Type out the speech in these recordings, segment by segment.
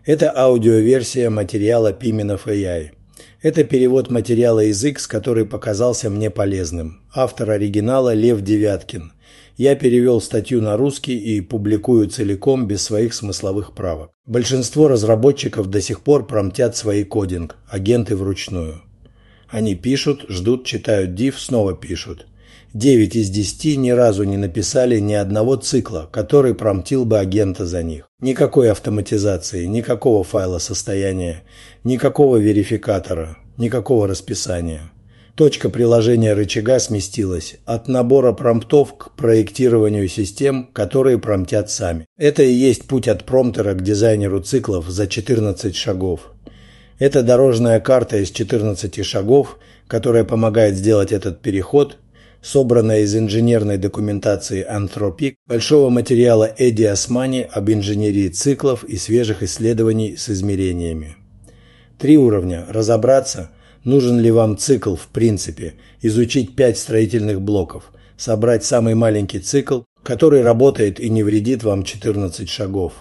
Это аудиоверсия материала Pimenov AI. Это перевод материала из X, который показался мне полезным. Автор оригинала Лев Девяткин. Я перевел статью на русский и публикую целиком без своих смысловых правок. Большинство разработчиков до сих пор промптят свои кодинг, агенты вручную. Они пишут, ждут, читают div, снова пишут. 9 из 10 ни разу не написали ни одного цикла, который промптил бы агента за них. Никакой автоматизации, никакого файла состояния, никакого верификатора, никакого расписания. Точка приложения рычага сместилась от набора промптов к проектированию систем, которые промптят сами. Это и есть путь от промптера к дизайнеру циклов за 14 шагов. Это дорожная карта из 14 шагов, которая помогает сделать этот переход, собранная из инженерной документации Anthropic, большого материала Эдди Османи об инженерии циклов и свежих исследований с измерениями. 3 уровня. Разобраться, нужен ли вам цикл в принципе, изучить 5 строительных блоков, собрать самый маленький цикл, который работает и не вредит вам 14 шагов.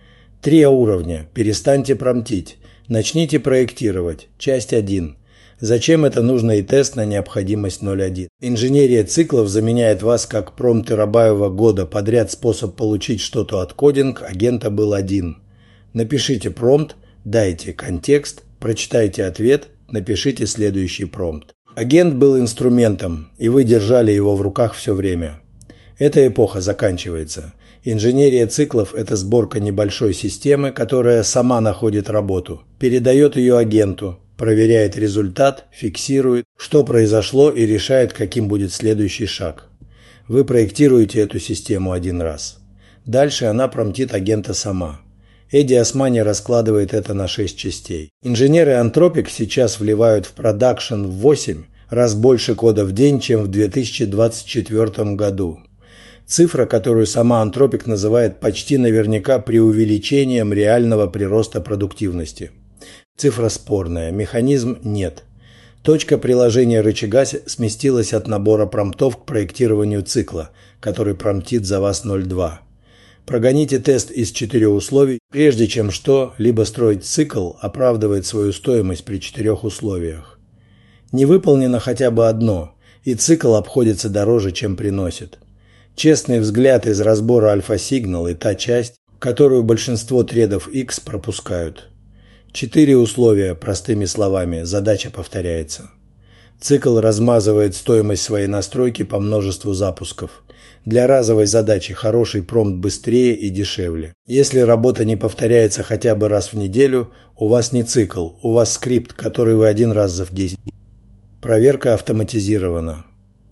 3 уровня. Перестаньте промптить. Начните проектировать. Часть 1. Зачем это нужно и тест на необходимость 0.1. Инженерия циклов заменяет вас как промпты Рабаева года подряд способ получить что-то от кодинг агента был один. Напишите промпт, дайте контекст, прочитайте ответ, напишите следующий промпт. Агент был инструментом, и вы держали его в руках все время. Эта эпоха заканчивается. Инженерия циклов – это сборка небольшой системы, которая сама находит работу, передает ее агенту, проверяет результат, фиксирует, что произошло и решает, каким будет следующий шаг. Вы проектируете эту систему один раз. Дальше она промптит агента сама. Эдди Османи раскладывает это на 6 частей. Инженеры Anthropic сейчас вливают в продакшн в 8 раз больше кода в день, чем в 2024 году. Цифра, которую сама Anthropic называет почти наверняка преувеличением реального прироста продуктивности. Цифра спорная, механизм нет. Точка приложения рычага сместилась от набора промптов к проектированию цикла, который промптит за вас 0.2. Прогоните тест из 4 условий, прежде чем что-либо строить цикл оправдывает свою стоимость при 4 условиях. Не выполнено хотя бы одно, и цикл обходится дороже, чем приносит. Честный взгляд из разбора альфа-сигнал и та часть, которую большинство тредов X пропускают. 4 условия, простыми словами, задача повторяется. Цикл размазывает стоимость своей настройки по множеству запусков. Для разовой задачи хороший промпт быстрее и дешевле. Если работа не повторяется хотя бы раз в неделю, у вас не цикл, у вас скрипт, который вы один раз за 10. Проверка автоматизирована.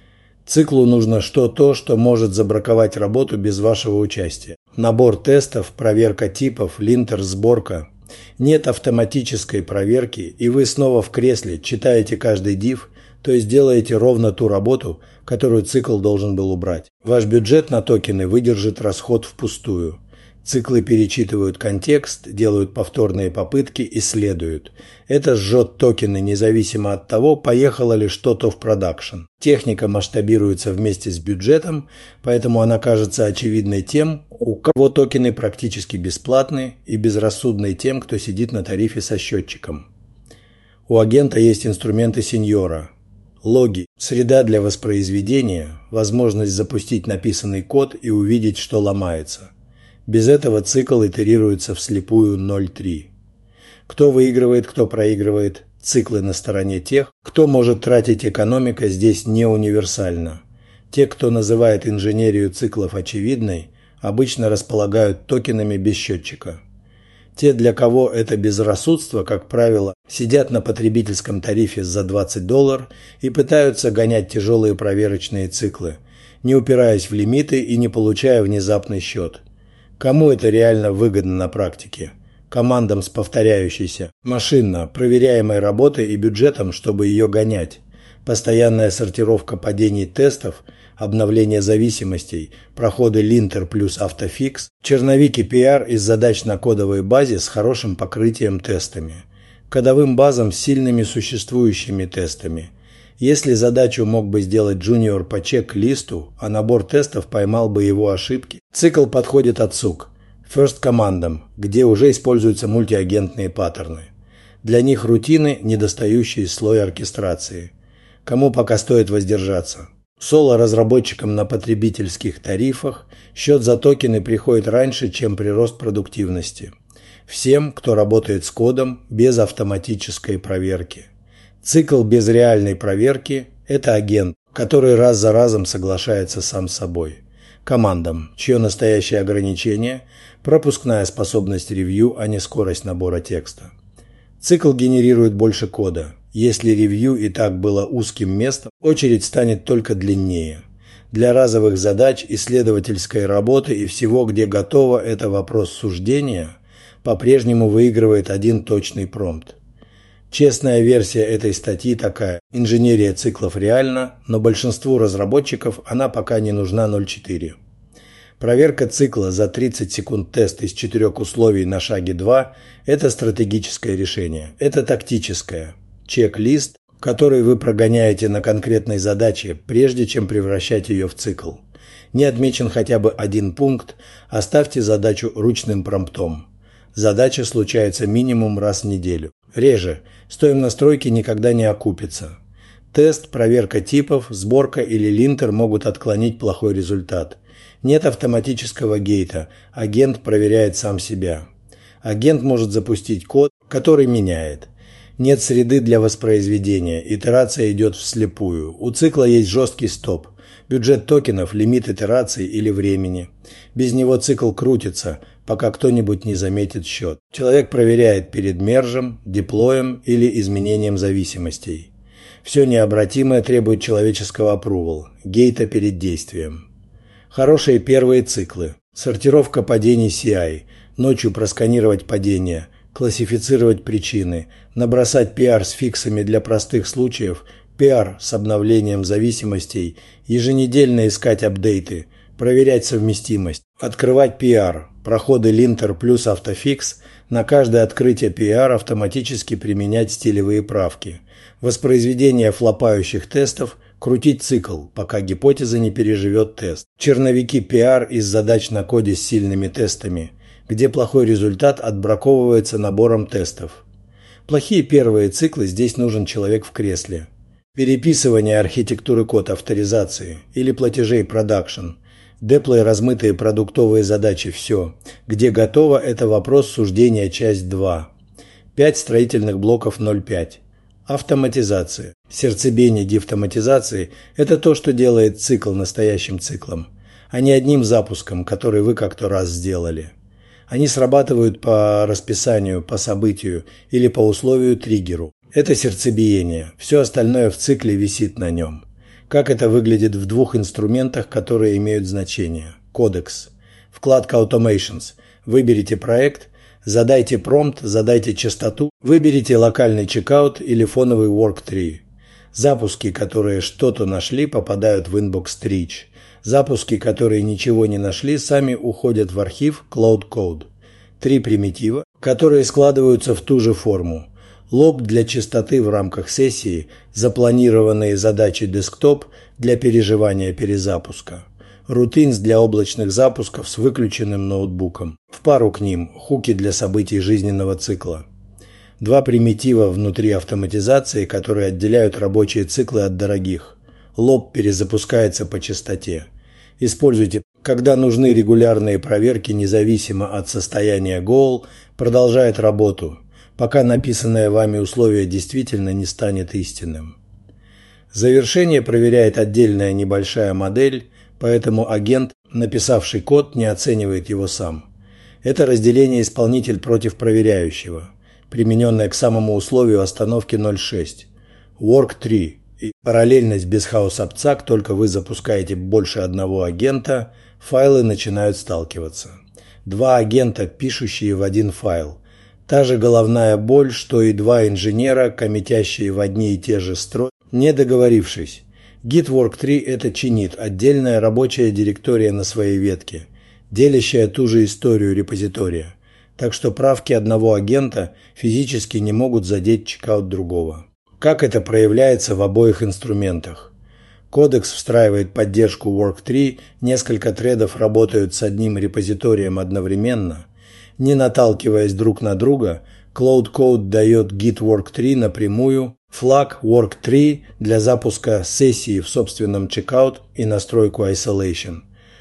Циклу нужно что-то, что может забраковать работу без вашего участия. Набор тестов, проверка типов, линтер, сборка. Нет автоматической проверки, и вы снова в кресле читаете каждый div, то есть делаете ровно ту работу, которую цикл должен был убрать. Ваш бюджет на токены выдержит расход впустую. Циклы перечитывают контекст, делают повторные попытки, исследуют. Это сжет токены независимо от того, поехало ли что-то в продакшн. Техника масштабируется вместе с бюджетом, поэтому она кажется очевидной тем, у кого токены практически бесплатны, и безрассудной тем, кто сидит на тарифе со счетчиком. У агента есть инструменты сеньора. Логи, среда для воспроизведения, возможность запустить написанный код и увидеть, что ломается. Без этого цикл итерируется вслепую 0.3. Кто выигрывает, кто проигрывает, циклы на стороне тех, кто может тратить экономика, здесь не универсально. Те, кто называет инженерию циклов очевидной, обычно располагают токенами без счетчика. Те, для кого это безрассудство, как правило, сидят на потребительском тарифе за $20 и пытаются гонять тяжелые проверочные циклы, не упираясь в лимиты и не получая внезапный счет. Кому это реально выгодно на практике? Командам с повторяющейся, машинно проверяемой работой и бюджетом, чтобы ее гонять. Постоянная сортировка падений тестов, обновление зависимостей, проходы линтер плюс автофикс, черновики PR из задач на кодовой базе с хорошим покрытием тестами, кодовым базам с сильными существующими тестами. Если задачу мог бы сделать джуниор по чек-листу, а набор тестов поймал бы его ошибки. Цикл подходит от сук. First командам, где уже используются мультиагентные паттерны. Для них рутины – недостающий слой оркестрации. Кому пока стоит воздержаться. Соло-разработчикам на потребительских тарифах счет за токены приходит раньше, чем прирост продуктивности. Всем, кто работает с кодом без автоматической проверки. Цикл без реальной проверки – это агент, который раз за разом соглашается сам с собой. Командам, чье настоящее ограничение – пропускная способность ревью, а не скорость набора текста. Цикл генерирует больше кода. Если ревью и так было узким местом, очередь станет только длиннее. Для разовых задач, исследовательской работы и всего, где готово, это вопрос суждения, по-прежнему выигрывает один точный промпт. Честная версия этой статьи такая: инженерия циклов реальна, но большинству разработчиков она пока не нужна 0.4. Проверка цикла за 30 секунд тест из 4 условий на шаге 2 – это стратегическое решение, это тактическое. Чек-лист, который вы прогоняете на конкретной задаче, прежде чем превращать ее в цикл. Не отмечен хотя бы один пункт, оставьте задачу ручным промптом. Задача случается минимум раз в неделю. Реже, стоим настройки никогда не окупится. Тест, проверка типов, сборка или линтер могут отклонить плохой результат. Нет автоматического гейта, агент проверяет сам себя. Агент может запустить код, который меняет. Нет среды для воспроизведения, итерация идет вслепую. У цикла есть жесткий стоп. Бюджет токенов, лимит итераций или времени. Без него цикл крутится, пока кто-нибудь не заметит счет. Человек проверяет перед мержем, деплоем или изменением зависимостей. Все необратимое требует человеческого approval, гейта перед действием. Хорошие первые циклы. Сортировка падений CI. Ночью просканировать падения. Классифицировать причины, набросать PR с фиксами для простых случаев, PR с обновлением зависимостей, еженедельно искать апдейты, проверять совместимость, открывать PR, проходы линтер плюс автофикс, на каждое открытие PR автоматически применять стилевые правки, воспроизведение флопающих тестов, крутить цикл, пока гипотеза не переживет тест, черновики PR из задач на коде с сильными тестами, где плохой результат отбраковывается набором тестов. Плохие первые циклы, здесь нужен человек в кресле. Переписывание архитектуры код авторизации или платежей продакшн. Деплой размытые продуктовые задачи все. Где готово, это вопрос суждения часть 2. 5 строительных блоков 0.5. Автоматизация. Сердцебиение деавтоматизации – это то, что делает цикл настоящим циклом, а не одним запуском, который вы как-то раз сделали. Они срабатывают по расписанию, по событию или по условию триггеру. Это сердцебиение. Все остальное в цикле висит на нем. Как это выглядит в двух инструментах, которые имеют значение. Кодекс. Вкладка Automations. Выберите проект, задайте промпт, задайте частоту, выберите локальный чекаут или фоновый work tree. Запуски, которые что-то нашли, попадают в инбокс Trich. Запуски, которые ничего не нашли, сами уходят в архив Cloud Code. 3 примитива, которые складываются в ту же форму. Лог для частоты в рамках сессии, запланированные задачи десктоп для переживания перезапуска. Routines для облачных запусков с выключенным ноутбуком. В пару к ним хуки для событий жизненного цикла. 2 примитива внутри автоматизации, которые отделяют рабочие циклы от дорогих. Лоб перезапускается по частоте. Используйте, когда нужны регулярные проверки независимо от состояния goal, продолжает работу, пока написанное вами условие действительно не станет истинным. Завершение проверяет отдельная небольшая модель, поэтому агент, написавший код, не оценивает его сам. Это разделение исполнитель против проверяющего, примененное к самому условию остановки 0.6. Work tree. И параллельность без хаос-обцак, только вы запускаете больше одного агента, файлы начинают сталкиваться. 2 агента, пишущие в один файл. Та же головная боль, что и 2 инженера, коммитящие в одни и те же строки, не договорившись. Git Work Tree – это чинит, отдельная рабочая директория на своей ветке, делящая ту же историю репозитория. Так что правки одного агента физически не могут задеть чекаут другого. Как это проявляется в обоих инструментах? Кодекс встраивает поддержку Work Tree, несколько тредов работают с одним репозиторием одновременно, Не наталкиваясь друг на друга, Cloud Code дает Git Work3 напрямую, флаг Work3 для запуска сессии в собственном checkout и настройку Isolation.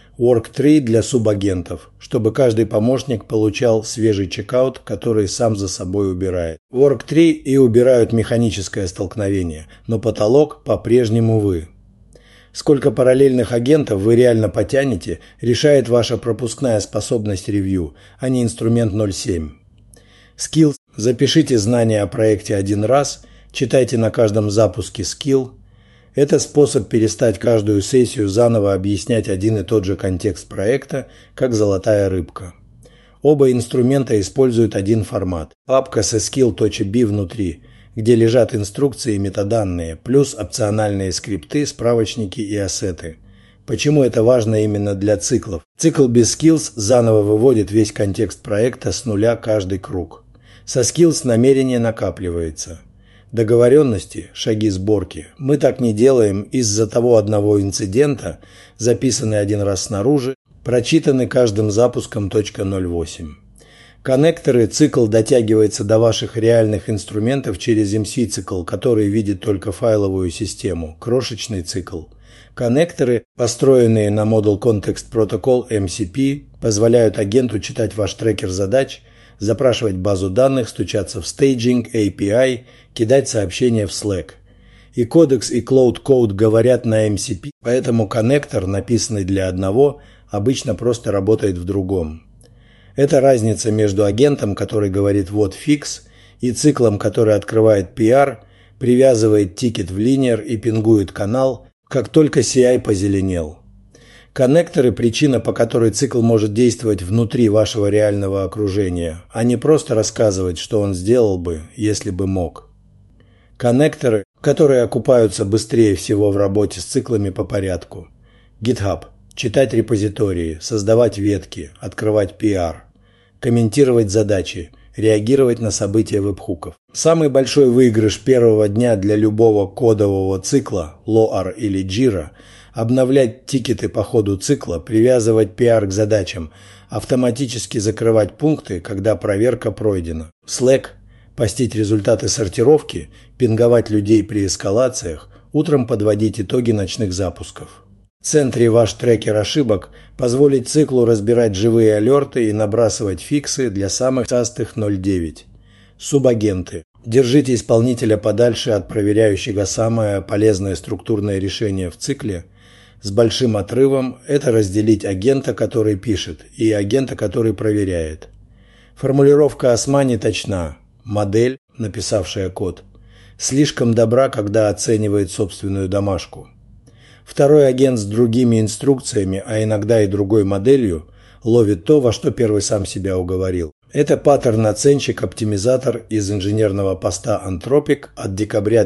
Work3 для субагентов, чтобы каждый помощник получал свежий чекаут, который сам за собой убирает. Work3 и убирают механическое столкновение, но потолок по-прежнему вы. Сколько параллельных агентов вы реально потянете, решает ваша пропускная способность ревью, а не инструмент 0.7. Skills. Запишите знания о проекте один раз, читайте на каждом запуске skill. Это способ перестать каждую сессию заново объяснять один и тот же контекст проекта, как золотая рыбка. Оба инструмента используют один формат. Папка со skill.b внутри, где лежат инструкции и метаданные, плюс опциональные скрипты, справочники и ассеты. Почему это важно именно для циклов? Цикл без skills заново выводит весь контекст проекта с нуля каждый круг. Со skills намерение накапливается. Договоренности, шаги сборки. Мы так не делаем из-за того одного инцидента, записанный один раз снаружи, прочитанный каждым запуском .08. Коннекторы цикл дотягивается до ваших реальных инструментов через MC-цикл, который видит только файловую систему, крошечный цикл. Коннекторы, построенные на Model Context Protocol MCP, позволяют агенту читать ваш трекер задач, запрашивать базу данных, стучаться в Staging, API, кидать сообщения в Slack. И Codex, и Cloud Code говорят на MCP, поэтому коннектор, написанный для одного, обычно просто работает в другом. Это разница между агентом, который говорит «вот фикс», и циклом, который открывает PR, привязывает тикет в линер и пингует канал, как только CI позеленел. Коннекторы – причина, по которой цикл может действовать внутри вашего реального окружения, а не просто рассказывать, что он сделал бы, если бы мог. Коннекторы, которые окупаются быстрее всего в работе с циклами по порядку. GitHub – читать репозитории, создавать ветки, открывать PR, комментировать задачи, реагировать на события веб-хуков. Самый большой выигрыш первого дня для любого кодового цикла, LOAR или Jira – обновлять тикеты по ходу цикла, привязывать PR к задачам, автоматически закрывать пункты, когда проверка пройдена. Slack – постить результаты сортировки, пинговать людей при эскалациях, утром подводить итоги ночных запусков. В центре ваш трекер ошибок позволит циклу разбирать живые алерты и набрасывать фиксы для самых частых 0.9. Субагенты. Держите исполнителя подальше от проверяющего самое полезное структурное решение в цикле. С большим отрывом – это разделить агента, который пишет, и агента, который проверяет. Формулировка Османи точна. Модель, написавшая код, слишком добра, когда оценивает собственную домашку. Второй агент с другими инструкциями, а иногда и другой моделью, ловит то, во что первый сам себя уговорил. Это паттерн-оценщик-оптимизатор из инженерного поста Anthropic от декабря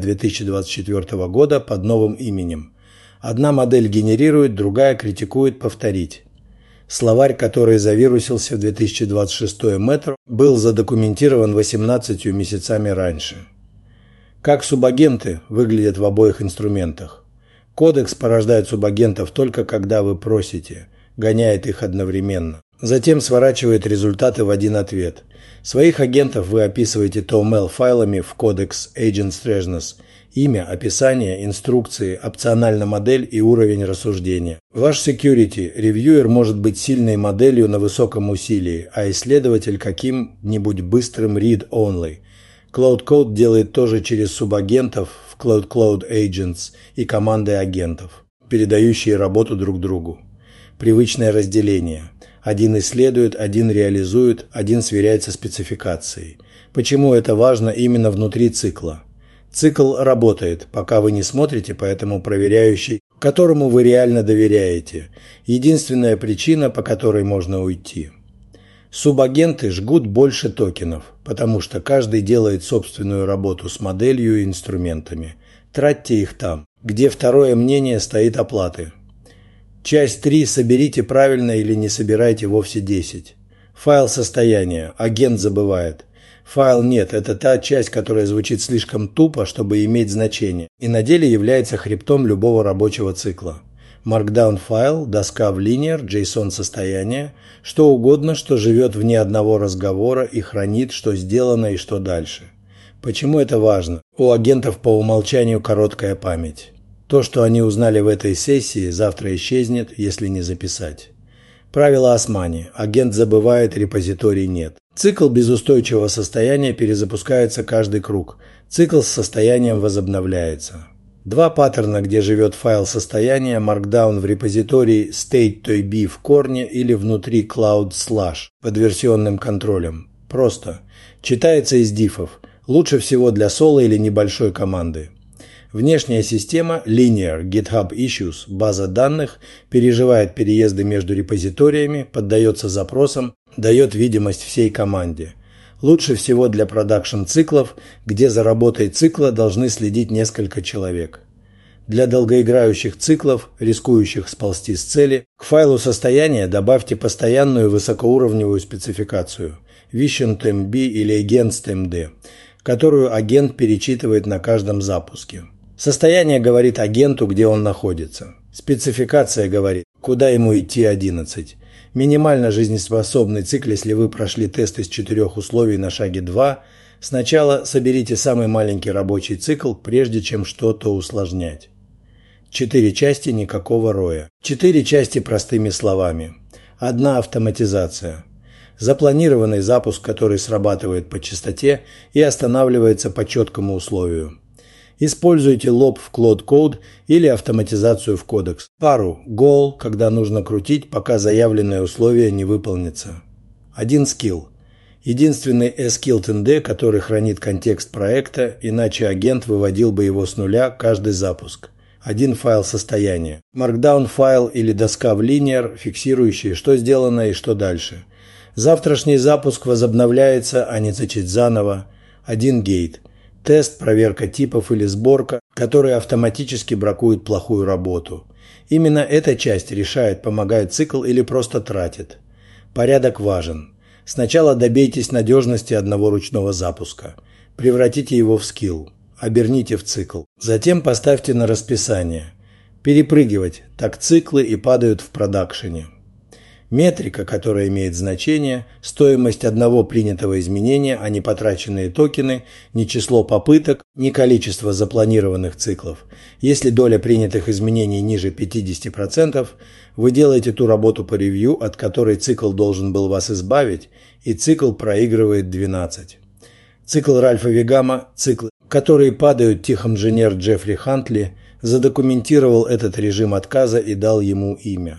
2024 года под новым именем. Одна модель генерирует, другая критикует повторить. Словарь, который завирусился в 2026 Metro, был задокументирован 18 месяцами раньше. Как субагенты выглядят в обоих инструментах? Кодекс порождает субагентов только когда вы просите, гоняет их одновременно. Затем сворачивает результаты в один ответ. Своих агентов вы описываете TOML файлами в кодекс AgentsResonance. Имя, описание, инструкции, опционально модель и уровень рассуждения. Ваш security ревьюер может быть сильной моделью на высоком усилии, а исследователь каким-нибудь быстрым read-only. Cloud Code делает то же через субагентов в Cloud Agents и команды агентов, передающие работу друг другу. Привычное разделение. Один исследует, один реализует, один сверяется спецификацией. Почему это важно именно внутри цикла? Цикл работает, пока вы не смотрите по этому проверяющий, которому вы реально доверяете. Единственная причина, по которой можно уйти. Субагенты жгут больше токенов, потому что каждый делает собственную работу с моделью и инструментами. Тратьте их там, где второе мнение стоит оплаты. Часть 3. Соберите правильно или не собирайте вовсе 10. Файл состояния. Агент забывает. Файл нет – это та часть, которая звучит слишком тупо, чтобы иметь значение, и на деле является хребтом любого рабочего цикла. Markdown файл, доска в linear, JSON состояние, что угодно, что живет вне одного разговора и хранит, что сделано и что дальше. Почему это важно? У агентов по умолчанию короткая память. То, что они узнали в этой сессии, завтра исчезнет, если не записать. Правило Османи. Агент забывает, репозиторий нет. Цикл без устойчивого состояния перезапускается каждый круг. Цикл с состоянием возобновляется. Два паттерна, где живет файл состояния, Markdown в репозитории state.b в корне или внутри cloud slash под версионным контролем. Просто. Читается из диффов. Лучше всего для соло или небольшой команды. Внешняя система Linear GitHub Issues, база данных, переживает переезды между репозиториями, поддается запросам, дает видимость всей команде. Лучше всего для продакшн-циклов, где за работой цикла должны следить несколько человек. Для долгоиграющих циклов, рискующих сползти с цели, к файлу состояния добавьте постоянную высокоуровневую спецификацию Vision.mb или Against.md, которую агент перечитывает на каждом запуске. Состояние говорит агенту, где он находится. Спецификация говорит, куда ему идти 11. Минимально жизнеспособный цикл, если вы прошли тест из 4 условий на шаге 2, сначала соберите самый маленький рабочий цикл, прежде чем что-то усложнять. 4 части, никакого роя. 4 части простыми словами. 1 автоматизация. Запланированный запуск, который срабатывает по частоте и останавливается по четкому условию. Используйте лоб в Cloud Code или автоматизацию в кодекс. Пару goal, когда нужно крутить, пока заявленное условие не выполнится. 1 скилл. Единственный skilled.nd, который хранит контекст проекта, иначе агент выводил бы его с нуля каждый запуск. 1 файл состояния. Markdown файл или доска в linear, фиксирующие, что сделано и что дальше. Завтрашний запуск возобновляется, а не зачать заново. 1 гейт. Тест, проверка типов или сборка, которые автоматически бракуют плохую работу. Именно эта часть решает, помогает цикл или просто тратит. Порядок важен. Сначала добейтесь надежности одного ручного запуска. Превратите его в скилл. Оберните в цикл. Затем поставьте на расписание. Перепрыгивать, так циклы и падают в продакшене. Метрика, которая имеет значение, стоимость одного принятого изменения, а не потраченные токены, не число попыток, не количество запланированных циклов. Если доля принятых изменений ниже 50%, вы делаете ту работу по ревью, от которой цикл должен был вас избавить, и цикл проигрывает 12. Цикл Ральфа Вигама, циклы, которые падают, техинженер Джеффри Хантли задокументировал этот режим отказа и дал ему имя.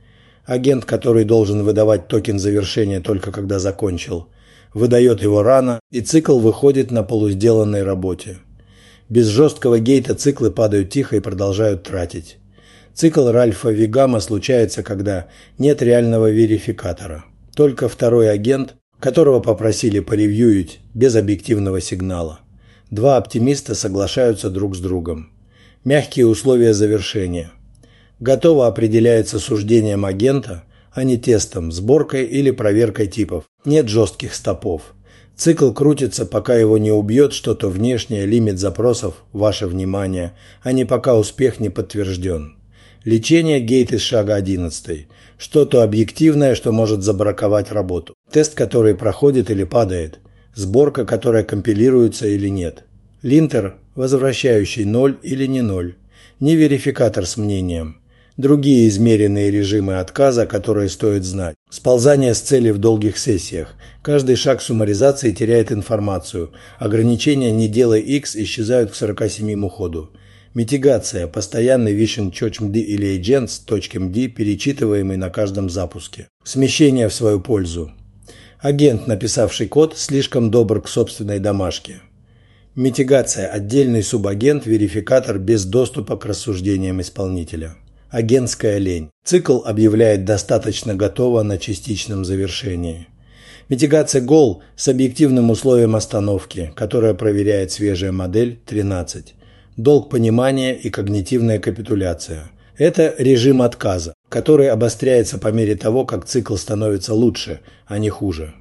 Агент, который должен выдавать токен завершения только когда закончил, выдает его рано, и цикл выходит на полусделанной работе. Без жесткого гейта циклы падают тихо и продолжают тратить. Цикл Ральфа Вигама случается, когда нет реального верификатора. Только второй агент, которого попросили поревьюить, без объективного сигнала. 2 оптимиста соглашаются друг с другом. Мягкие условия завершения. Готово определяется суждением агента, а не тестом, сборкой или проверкой типов. Нет жестких стопов. Цикл крутится, пока его не убьет что-то внешнее, лимит запросов, ваше внимание, а не пока успех не подтвержден. Лечение гейт из шага 11. Что-то объективное, что может забраковать работу. Тест, который проходит или падает. Сборка, которая компилируется или нет. Линтер, возвращающий 0 или не 0. Не верификатор с мнением. Другие измеренные режимы отказа, которые стоит знать. Сползание с цели в долгих сессиях. Каждый шаг суммаризации теряет информацию. Ограничения «не делай X» исчезают к 47-му ходу. Митигация. Постоянный vision.md или agents.md, перечитываемый на каждом запуске. Смещение в свою пользу. Агент, написавший код, слишком добр к собственной домашке. Митигация. Отдельный субагент, верификатор без доступа к рассуждениям исполнителя. Агентская лень. Цикл объявляет достаточно готово на частичном завершении. Митигация goal с объективным условием остановки, которая проверяет свежая модель 13. Долг понимания и когнитивная капитуляция. Это режим отказа, который обостряется по мере того, как цикл становится лучше, а не хуже.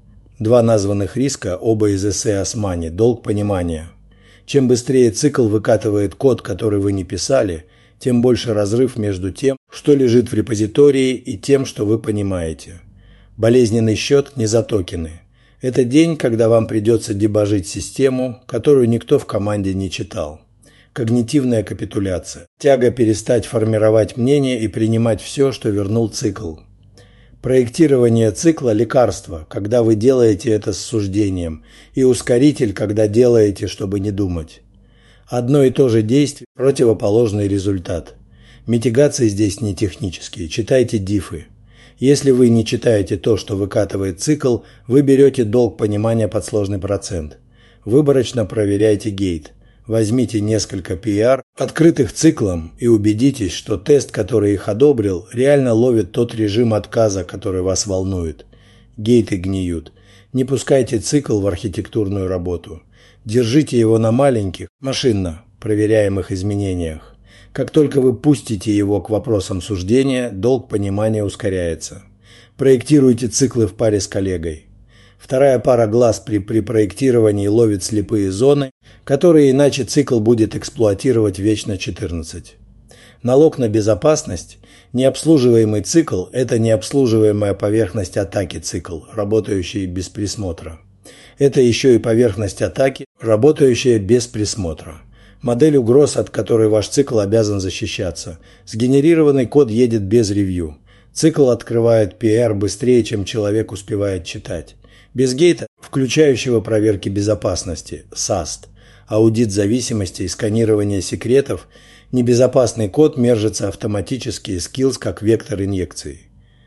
2 названных риска, оба из эссе Османи, долг понимания. Чем быстрее цикл выкатывает код, который вы не писали, тем больше разрыв между тем, что лежит в репозитории, и тем, что вы понимаете. Болезненный счет не за токены. Это день, когда вам придется дебажить систему, которую никто в команде не читал. Когнитивная капитуляция. Тяга перестать формировать мнение и принимать все, что вернул цикл. Проектирование цикла – лекарство, когда вы делаете это с суждением, и ускоритель, когда делаете, чтобы не думать. Одно и то же действие – противоположный результат. Митигации здесь не технические, читайте дифы. Если вы не читаете то, что выкатывает цикл, вы берете долг понимания под сложный процент. Выборочно проверяйте гейт. Возьмите несколько PR, открытых циклом, и убедитесь, что тест, который их одобрил, реально ловит тот режим отказа, который вас волнует. Гейты гниют. Не пускайте цикл в архитектурную работу. Держите его на маленьких, машинно проверяемых изменениях. Как только вы пустите его к вопросам суждения, долг понимания ускоряется. Проектируйте циклы в паре с коллегой. Вторая пара глаз при проектировании ловит слепые зоны, которые иначе цикл будет эксплуатировать вечно 14. Налог на безопасность – необслуживаемый цикл – это необслуживаемая поверхность атаки цикл, работающий без присмотра. Это еще и поверхность атаки, работающая без присмотра. Модель угроз, от которой ваш цикл обязан защищаться. Сгенерированный код едет без ревью. Цикл открывает PR быстрее, чем человек успевает читать. Без гейта, включающего проверки безопасности, SAST, аудит зависимости и сканирование секретов, небезопасный код мержится автоматически и skills как вектор инъекции.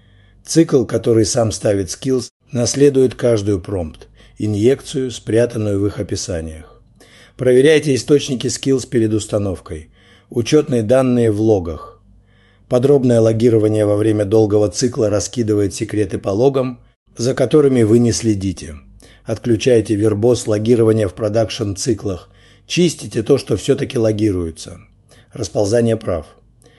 Цикл, который сам ставит skills, наследует каждую промпт, инъекцию, спрятанную в их описаниях. Проверяйте источники skills перед установкой. Учетные данные в логах. Подробное логирование во время долгого цикла раскидывает секреты по логам, за которыми вы не следите. Отключайте вербоз логирования в продакшн-циклах. Чистите то, что все-таки логируется. Расползание прав.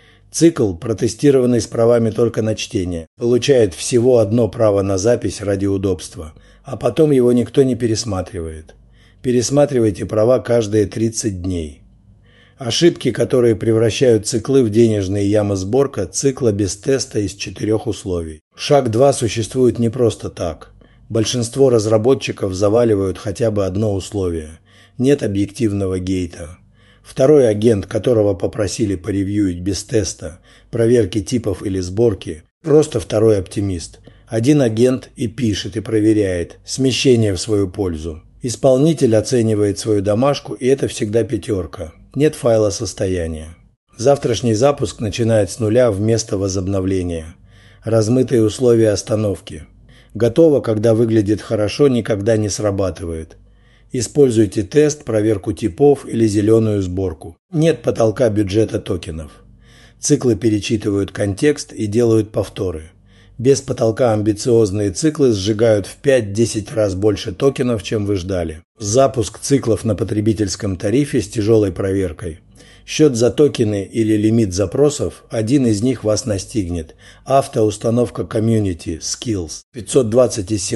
Цикл, протестированный с правами только на чтение, получает всего одно право на запись ради удобства, а потом его никто не пересматривает. Пересматривайте права каждые 30 дней. Ошибки, которые превращают циклы в денежные ямы сборка, цикла без теста из 4 условий. Шаг 2 существует не просто так. Большинство разработчиков заваливают хотя бы одно условие. Нет объективного гейта. Второй агент, которого попросили поревьюить без теста, проверки типов или сборки, просто второй оптимист. Один агент и пишет, и проверяет. Смещение в свою пользу. Исполнитель оценивает свою домашку, и это всегда 5. Нет файла состояния. Завтрашний запуск начинает с нуля вместо возобновления. Размытые условия остановки. Готово, когда выглядит хорошо, никогда не срабатывает. Используйте тест, проверку типов или зеленую сборку. Нет потолка бюджета токенов. Циклы перечитывают контекст и делают повторы. Без потолка амбициозные циклы сжигают в 5-10 раз больше токенов, чем вы ждали. Запуск циклов на потребительском тарифе с тяжелой проверкой. Счет за токены или лимит запросов, один из них вас настигнет. Автоустановка комьюнити, skills. 520 из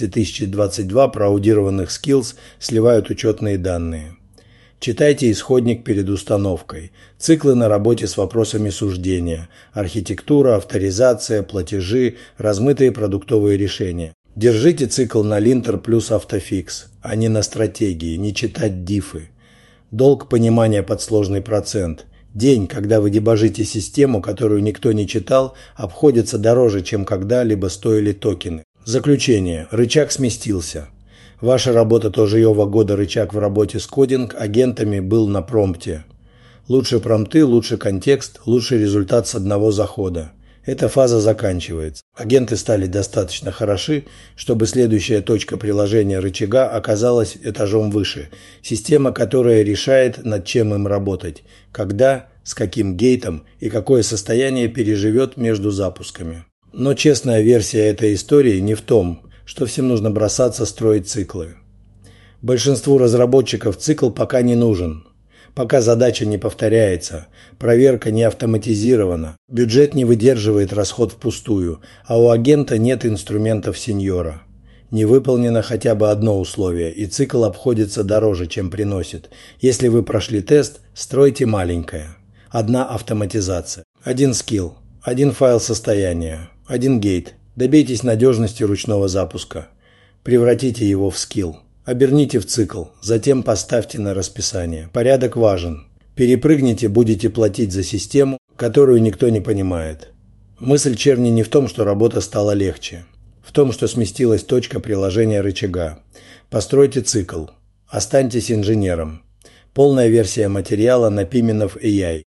17022 проаудированных skills сливают учетные данные. Читайте исходник перед установкой. Циклы на работе с вопросами суждения. Архитектура, авторизация, платежи, размытые продуктовые решения. Держите цикл на линтер плюс автофикс, а не на стратегии, не читать дифы. Долг понимания под сложный процент. День, когда вы дебажите систему, которую никто не читал, обходится дороже, чем когда-либо стоили токены. Заключение. Рычаг сместился. Ваша работа тоже Йова года рычаг в работе с кодинг агентами был на промпте. Лучше промпты, лучше контекст, лучший результат с одного захода. Эта фаза заканчивается. Агенты стали достаточно хороши, чтобы следующая точка приложения рычага оказалась этажом выше. Система, которая решает, над чем им работать, когда, с каким гейтом и какое состояние переживет между запусками. Но честная версия этой истории не в том, что всем нужно бросаться строить циклы. Большинству разработчиков цикл пока не нужен. Пока задача не повторяется, проверка не автоматизирована, бюджет не выдерживает расход впустую, а у агента нет инструментов сеньора. Не выполнено хотя бы одно условие, и цикл обходится дороже, чем приносит. Если вы прошли тест, стройте маленькое. одна автоматизация, один скилл, один файл состояния, один гейт. Добейтесь надежности ручного запуска. Превратите его в скилл. Оберните в цикл, затем поставьте на расписание. Порядок важен. Перепрыгните, будете платить за систему, которую никто не понимает. Мысль Черни не в том, что работа стала легче. В том, что сместилась точка приложения рычага. Постройте цикл. Останьтесь инженером. Полная версия материала на Pimenov AI.